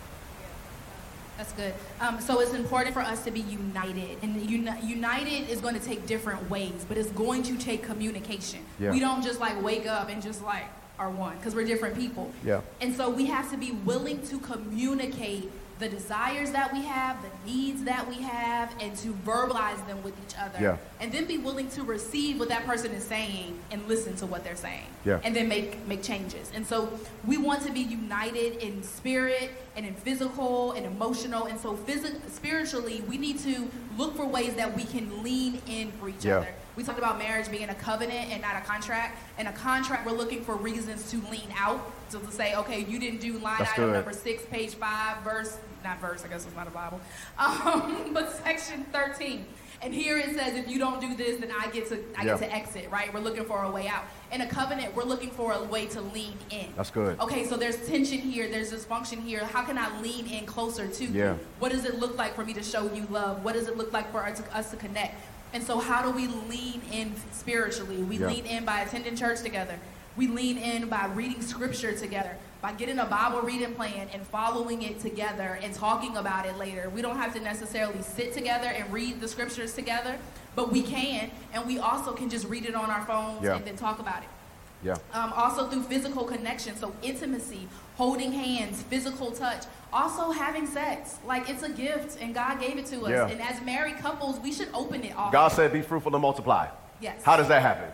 Speaker 2: That's good. Um, so it's important for us to be united. And uni- united is going to take different ways, but it's going to take communication.
Speaker 1: Yeah.
Speaker 2: We don't just like wake up and just like are one, because we're different people.
Speaker 1: Yeah.
Speaker 2: And so we have to be willing to communicate the desires that we have, the needs that we have, and to verbalize them with each other.
Speaker 1: Yeah.
Speaker 2: And then be willing to receive what that person is saying and listen to what they're saying.
Speaker 1: Yeah.
Speaker 2: And then make make changes. And so we want to be united in spirit and in physical and emotional. And so phys- spiritually, we need to look for ways that we can lean in for each
Speaker 1: Yeah.
Speaker 2: other. We talked about marriage being a covenant and not a contract. In a contract, we're looking for reasons to lean out. So to say, okay, you didn't do line
Speaker 1: That's
Speaker 2: item
Speaker 1: good.
Speaker 2: number six, page five, verse, not verse, I guess it's not a Bible, um, but section thirteen. And here it says, if you don't do this, then I get to I
Speaker 1: Yeah.
Speaker 2: get to exit, right? We're looking for a way out. In a covenant, we're looking for a way to lean in.
Speaker 1: That's good.
Speaker 2: Okay, so there's tension here, there's dysfunction here. How can I lean in closer to
Speaker 1: Yeah.
Speaker 2: you? What does it look like for me to show you love? What does it look like for us to, us to connect? And so how do we lean in spiritually? We
Speaker 1: Yeah.
Speaker 2: lean in by attending church together. We lean in by reading scripture together, by getting a Bible reading plan and following it together and talking about it later. We don't have to necessarily sit together and read the scriptures together, but we can, and we also can just read it on our phones
Speaker 1: Yeah.
Speaker 2: and then talk about it.
Speaker 1: Yeah.
Speaker 2: Um, also through physical connection, so intimacy, holding hands, physical touch, also having sex. Like, it's a gift, and God gave it to us.
Speaker 1: Yeah.
Speaker 2: And as married couples, we should open it all.
Speaker 1: God said, be fruitful and multiply.
Speaker 2: Yes.
Speaker 1: How does that happen?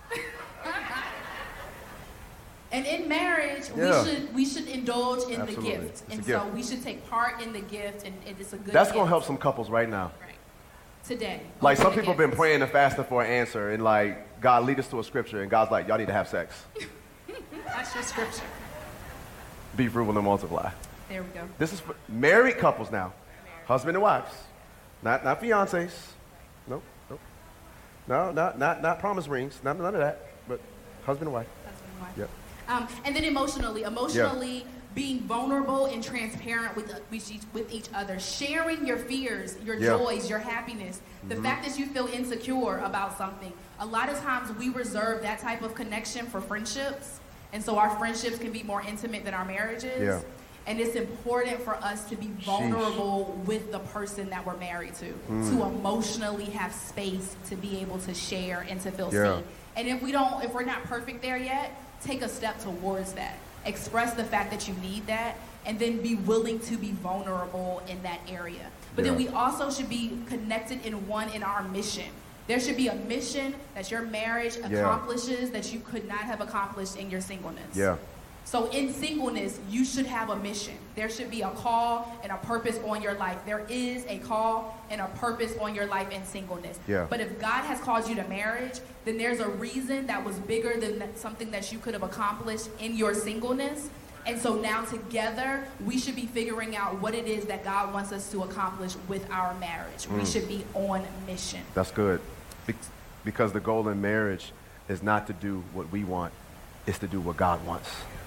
Speaker 2: And in marriage,
Speaker 1: Yeah.
Speaker 2: we should we should indulge in
Speaker 1: Absolutely.
Speaker 2: the gift.
Speaker 1: It's a
Speaker 2: And
Speaker 1: gift.
Speaker 2: so we should take part in the gift, and it is a good
Speaker 1: That's
Speaker 2: gift.
Speaker 1: going to help some couples right now.
Speaker 2: Right. today.
Speaker 1: Like some
Speaker 2: Open
Speaker 1: people have been
Speaker 2: against.
Speaker 1: praying and fasting for an answer, and like, God lead us to a scripture, and God's like, y'all need to have sex.
Speaker 2: That's your scripture.
Speaker 1: Be fruitful and multiply.
Speaker 2: There we go.
Speaker 1: This is for married couples now. Husband and wives. Not not fiancés. Nope. Nope. No, not not not promise rings. Not none of that. But husband and wife.
Speaker 2: Husband and wife.
Speaker 1: Yep.
Speaker 2: Um, and then emotionally, emotionally being vulnerable and transparent with, with, each, with each other, sharing your fears, your
Speaker 1: Yeah.
Speaker 2: joys, your happiness, the fact that you feel insecure about something. A lot of times we reserve that type of connection for friendships, and so our friendships can be more intimate than our marriages.
Speaker 1: Yeah.
Speaker 2: And it's important for us to be vulnerable Sheesh. with the person that we're married to,
Speaker 1: Mm.
Speaker 2: to emotionally have space to be able to share and to feel
Speaker 1: Yeah.
Speaker 2: seen. And if we don't, if we're not perfect there yet, take a step towards that. Express the fact that you need that, and then be willing to be vulnerable in that area. But
Speaker 1: Yeah.
Speaker 2: then we also should be connected in one in our mission. There should be a mission that your marriage
Speaker 1: Yeah.
Speaker 2: accomplishes that you could not have accomplished in your singleness.
Speaker 1: Yeah.
Speaker 2: So in singleness, you should have a mission. There should be a call and a purpose on your life. There is a call and a purpose on your life in singleness.
Speaker 1: Yeah.
Speaker 2: But if God has called you to marriage, then there's a reason that was bigger than that, something that you could have accomplished in your singleness. And so now together, we should be figuring out what it is that God wants us to accomplish with our marriage. We
Speaker 1: Mm.
Speaker 2: should be on mission.
Speaker 1: That's good. Be- because the goal in marriage is not to do what we want, it's to do what God wants.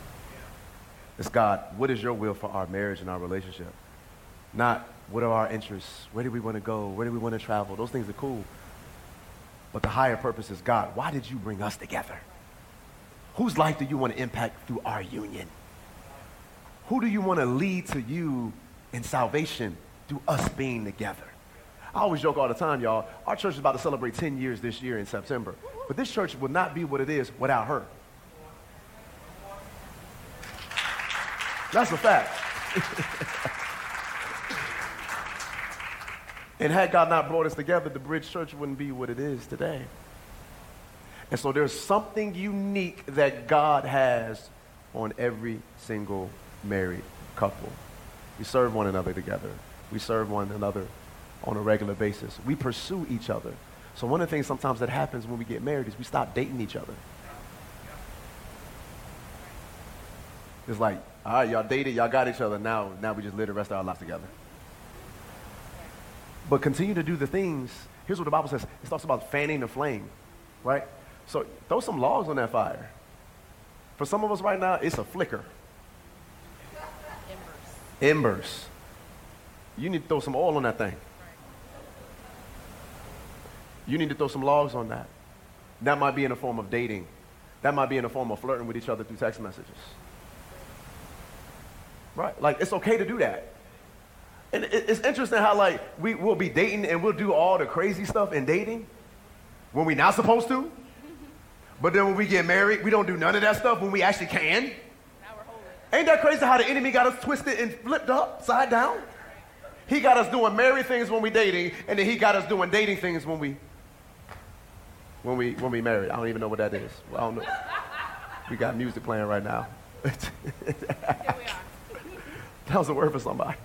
Speaker 1: It's God, what is your will for our marriage and our relationship? Not what are our interests? Where do we want to go? Where do we want to travel? Those things are cool. But the higher purpose is God, why did you bring us together? Whose life do you want to impact through our union? Who do you want to lead to you in salvation through us being together? I always joke all the time, y'all. Our church is about to celebrate ten years this year in September. But this church will not be what it is without her. That's a fact. And had God not brought us together, the Bridge Church wouldn't be what it is today. And so there's something unique that God has on every single married couple. We serve one another together. We serve one another on a regular basis. We pursue each other. So one of the things sometimes that happens when we get married is we stop dating each other. It's like, all right, y'all dated, y'all got each other, now, now we just live the rest of our lives together. But continue to do the things. Here's what the Bible says. It talks about fanning the flame, right? So throw some logs on that fire. For some of us right now, it's a flicker. Embers. Embers. You need to throw some oil on that thing. You need to throw some logs on that. That might be in the form of dating. That might be in the form of flirting with each other through text messages. Right? Like, it's okay to do that. And it, it's interesting how, like, we will be dating and we'll do all the crazy stuff in dating when we're not supposed to. But then when we get married, we don't do none of that stuff when we actually can.
Speaker 2: Now we're holy.
Speaker 1: Ain't that crazy how the enemy got us twisted and flipped upside down? He got us doing married things when we dating, and then he got us doing dating things when we when we when we married. I don't even know what that is. Well, I don't know. We got music playing right now.
Speaker 2: Here we are.
Speaker 1: That was a word for somebody.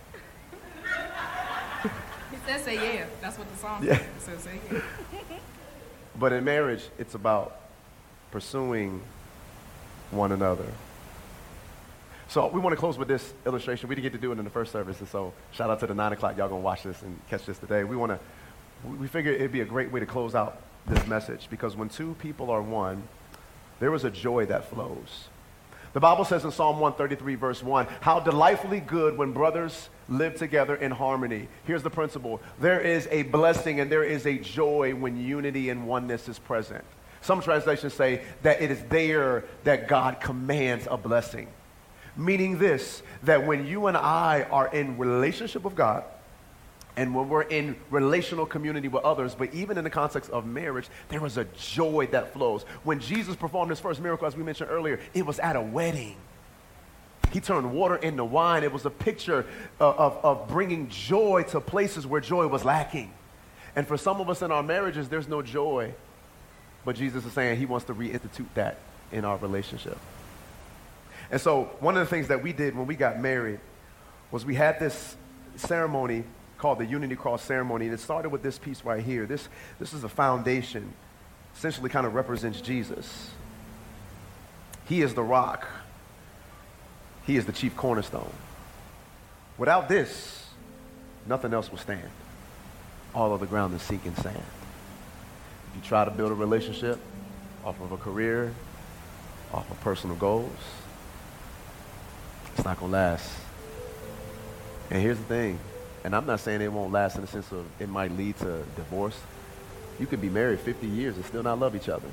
Speaker 2: It says say yeah. That's what the song
Speaker 1: Yeah.
Speaker 2: says. It says say yeah.
Speaker 1: But in marriage, it's about pursuing one another. So we want to close with this illustration. We didn't get to do it in the first service, and so shout out to the nine o'clock. Y'all gonna watch this and catch this today. We want to. We figure it'd be a great way to close out this message, because when two people are one, there is a joy that flows. The Bible says in Psalm one thirty-three, verse one, how delightfully good when brothers live together in harmony. Here's the principle. There is a blessing and there is a joy when unity and oneness is present. Some translations say that it is there that God commands a blessing. Meaning this, that when you and I are in relationship with God, and when we're in relational community with others, but even in the context of marriage, there is a joy that flows. When Jesus performed his first miracle, as we mentioned earlier, it was at a wedding. He turned water into wine. It was a picture of, of, of bringing joy to places where joy was lacking. And for some of us in our marriages, there's no joy. But Jesus is saying he wants to reinstitute that in our relationship. And so one of the things that we did when we got married was we had this ceremony called the Unity Cross ceremony, and it started with this piece right here. This, this is a foundation, essentially kind of represents Jesus. He is the rock. He is the chief cornerstone. Without this, nothing else will stand. All of the ground is sinking sand. If you try to build a relationship off of a career, off of personal goals, it's not going to last. And here's the thing, and I'm not saying it won't last in the sense of it might lead to divorce. You could be married fifty years and still not love each other.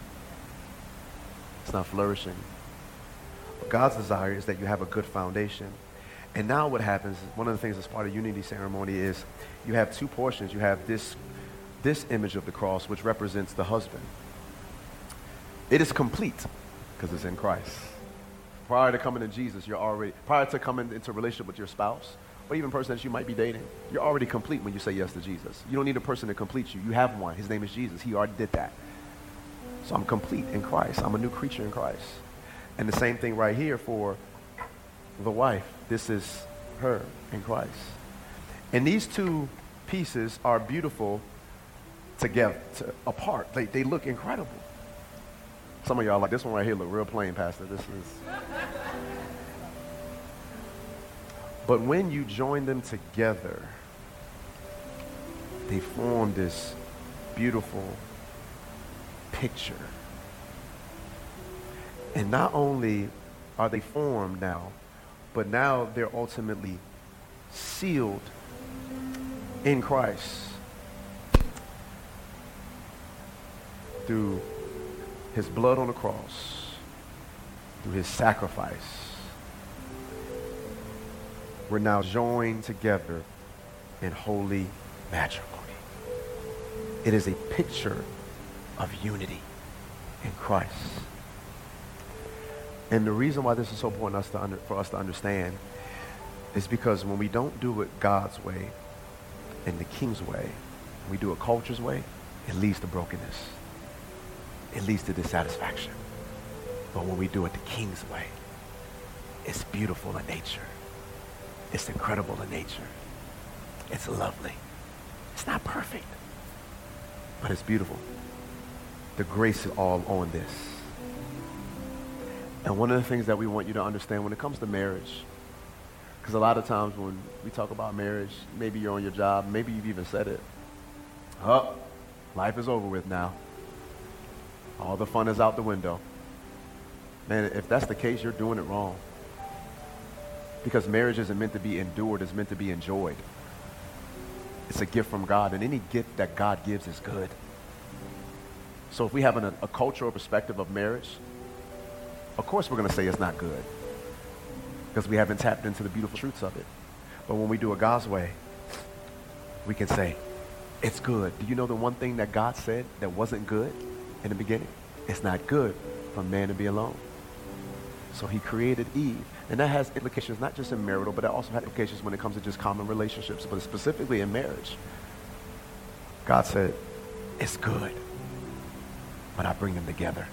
Speaker 1: It's not flourishing. But God's desire is that you have a good foundation. And now what happens, one of the things that's part of Unity ceremony is you have two portions. You have this, this image of the cross, which represents the husband. It is complete because it's in Christ. Prior to coming to Jesus, you're already, prior to coming into a relationship with your spouse, or even a person that you might be dating, you're already complete when you say yes to Jesus. You don't need a person to complete you. You have one. His name is Jesus. He already did that. So I'm complete in Christ. I'm a new creature in Christ. And the same thing right here for the wife. This is her in Christ. And these two pieces are beautiful together, to, apart. They, they look incredible. Some of y'all like, this one right here look real plain, Pastor. This is... But when you join them together, they form this beautiful picture. And not only are they formed now, but now they're ultimately sealed in Christ through his blood on the cross, through his sacrifice. We're now joined together in holy matrimony. It is a picture of unity in Christ. And the reason why this is so important us to under, for us to understand is because when we don't do it God's way and the King's way, we do it culture's way, it leads to brokenness. It leads to dissatisfaction. But when we do it the King's way, it's beautiful in nature. It's incredible in nature. It's lovely. It's not perfect, but it's beautiful. The grace is all on this. And one of the things that we want you to understand when it comes to marriage, because a lot of times when we talk about marriage, maybe you're on your job, maybe you've even said it, oh, life is over with now. All the fun is out the window. Man, if that's the case, you're doing it wrong. Because marriage isn't meant to be endured, it's meant to be enjoyed. It's a gift from God, and any gift that God gives is good. So if we have an, a cultural perspective of marriage, of course we're going to say it's not good because we haven't tapped into the beautiful truths of it. But when we do it God's way, we can say, it's good. Do you know the one thing that God said that wasn't good in the beginning? It's not good for man to be alone. So he created Eve. And that has implications not just in marital, but it also has implications when it comes to just common relationships, but specifically in marriage. God said, it's good, but I bring them together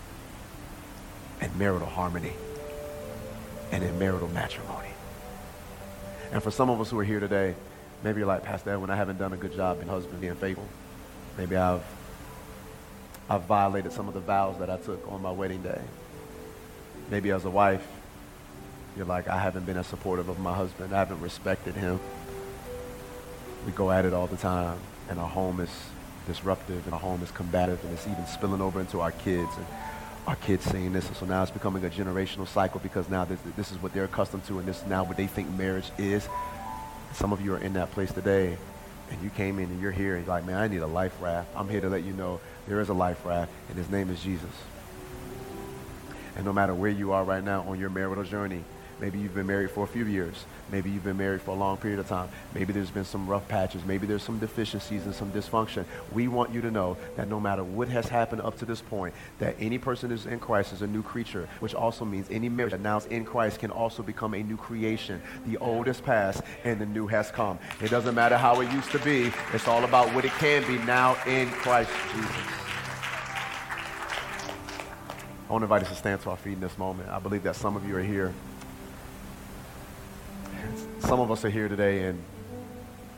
Speaker 1: in marital harmony and in marital matrimony. And for some of us who are here today, maybe you're like, Pastor Edwin, I haven't done a good job being husband, being faithful. Maybe I've, I've violated some of the vows that I took on my wedding day. Maybe as a wife, you're like, I haven't been as supportive of my husband. I haven't respected him. We go at it all the time, and our home is disruptive, and our home is combative, and it's even spilling over into our kids, and our kids seeing this. And so now it's becoming a generational cycle because now this, this is what they're accustomed to, and this is now what they think marriage is. Some of you are in that place today, and you came in and you're here, and you're like, man, I need a life raft. I'm here to let you know there is a life raft, and his name is Jesus. And no matter where you are right now on your marital journey, maybe you've been married for a few years. Maybe you've been married for a long period of time. Maybe there's been some rough patches. Maybe there's some deficiencies and some dysfunction. We want you to know that no matter what has happened up to this point, that any person who's in Christ is a new creature, which also means any marriage that now is in Christ can also become a new creation. The old has passed and the new has come. It doesn't matter how it used to be. It's all about what it can be now in Christ Jesus. I want to invite us to stand to our feet in this moment. I believe that some of you are here. Some of us are here today, and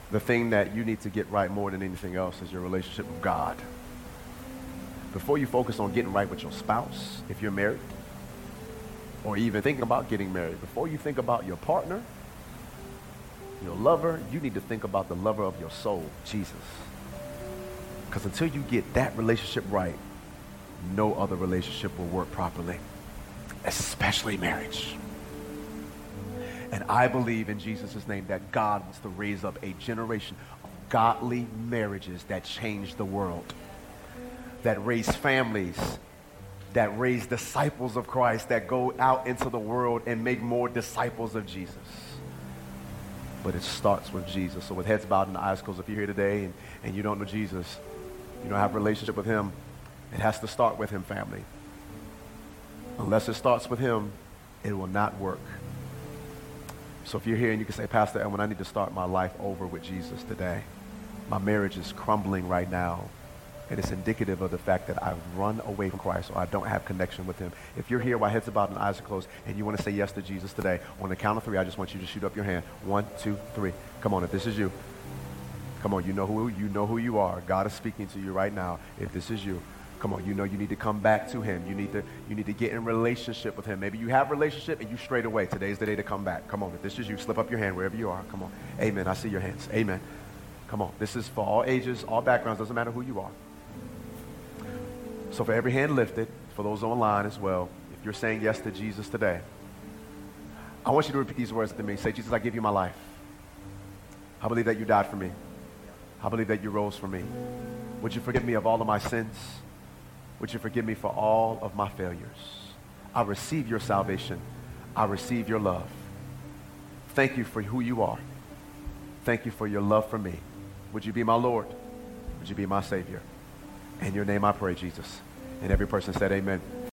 Speaker 1: The thing that you need to get right more than anything else is your relationship with God. Before you focus on getting right with your spouse, if you're married, or even thinking about getting married, before you think about your partner, your lover, you need to think about the lover of your soul, Jesus. Because until you get that relationship right, no other relationship will work properly, especially marriage. And I believe in Jesus' name that God wants to raise up a generation of godly marriages that change the world, that raise families, that raise disciples of Christ, that go out into the world and make more disciples of Jesus. But it starts with Jesus. So with heads bowed and eyes closed, if you're here today and, and you don't know Jesus, you don't have a relationship with him, it has to start with him, family. Unless it starts with him, it will not work. So if you're here and you can say, Pastor Elwin, I need to start my life over with Jesus today. My marriage is crumbling right now. And it's indicative of the fact that I've run away from Christ or I don't have connection with him. If you're here while heads are bowed and eyes are closed and you want to say yes to Jesus today, on the count of three, I just want you to shoot up your hand. One, two, three. Come on, if this is you. Come on, you know who you know who you are. God is speaking to you right now. If this is you, come on, you know you need to come back to him. You need to you need to get in relationship with him. Maybe you have a relationship and you strayed away. Today's the day to come back. Come on, if this is you, slip up your hand wherever you are. Come on. Amen. I see your hands. Amen. Come on. This is for all ages, all backgrounds. Doesn't matter who you are. So for every hand lifted, for those online as well, if you're saying yes to Jesus today, I want you to repeat these words to me. Say, Jesus, I give you my life. I believe that you died for me. I believe that you rose for me. Would you forgive me of all of my sins? Would you forgive me for all of my failures? I receive your salvation. I receive your love. Thank you for who you are. Thank you for your love for me. Would you be my Lord? Would you be my Savior? In your name I pray, Jesus. And every person said amen.